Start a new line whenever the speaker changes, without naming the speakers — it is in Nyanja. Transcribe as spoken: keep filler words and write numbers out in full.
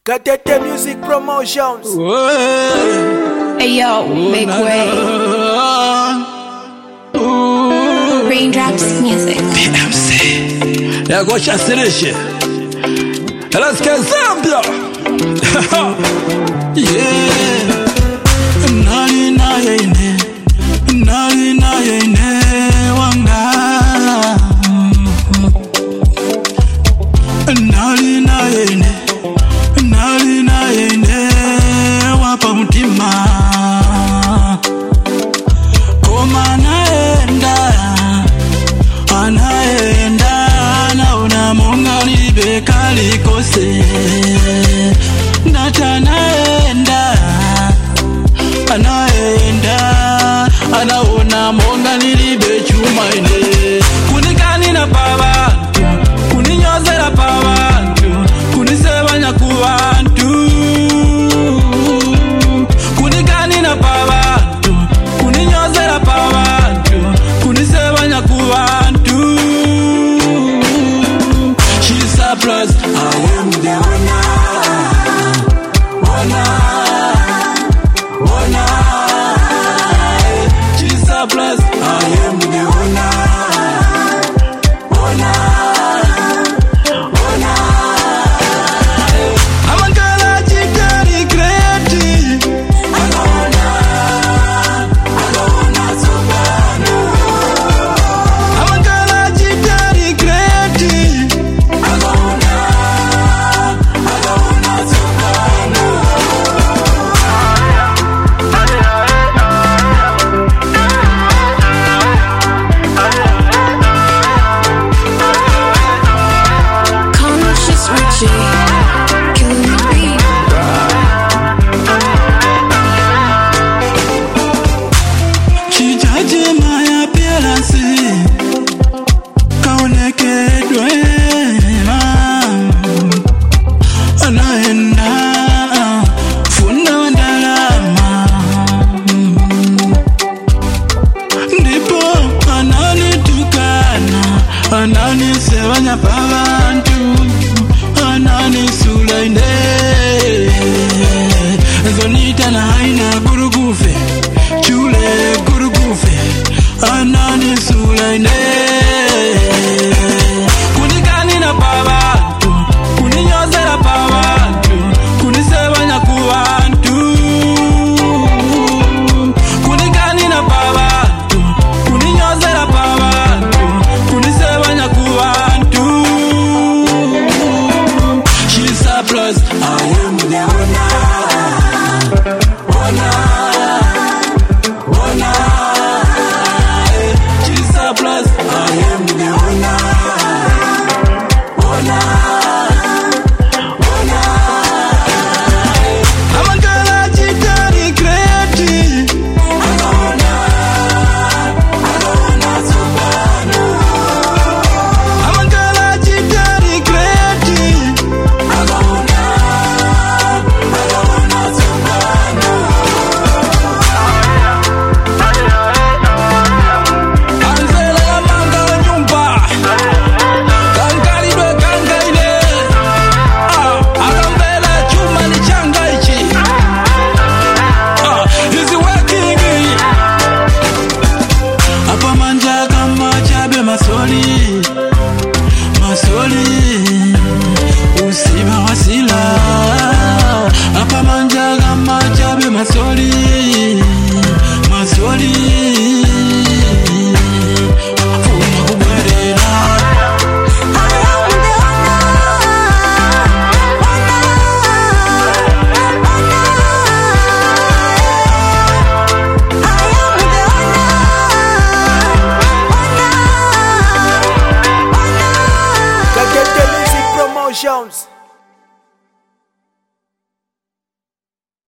Gatete Music Promotions.
Hey yo, make way. Raindrops Music.
P M C. Ja gościa syrysie. Laska Zambia. Yeah. Nali na yene. Nali na yene wanga. Nali na yene. Nali na yene wapa mutima. Koma naenda. Anaenda naona monga libe kalikose. Nata naenda. Anaenda anaona monga libe chuma ine. Kunikani na pabantu, kuninyozera pabantu, kunisebanya kubantu. Kunikani na pabantu, kuninyozera pabantu, kunisebanya kubantu. She's a plus, I am the winner. Winner, winner. She's a plus, I am the winner. Winner, winner. I'm a girl that you very great. I don't wanna, I don't wanna survive. I'm a girl that you very great. I don't wanna, I don't wanna survive.
Conscious Richie. Killing the beat.
She judging my appearance. Kaonekedwe anaenda funda ndalama, ndipo ananitukana, ananisebanya pabantu, ananisula ine. Zonita na haina gurugufe, chule gurugufe, ananisula ine. Kunikani na pabantu, kuninyozera pabantu, kunisebanya kubantu. Kunikani na pabantu, kuninyozera pabantu, kunisebanya kubantu. She's a plus, I am the winner. Winner, winner. She's a plus, I am the winner. Winner, winner. I'm a girl that you very great. I don't wanna, I don't wanna survive. I'm a girl that you very great. I don't wanna, I don't wanna survive. Anzela la manga wa nyumba. Kankari dwe kangaine. Ah, akambele chuma ni changa ichi. Ah, is it working? Apa manja kama chabe masoli. Masoli. Usiba wasila. Apa manja kama chabe masoli. Masoli. Funa kubwerera.
Gatete Music Promotions.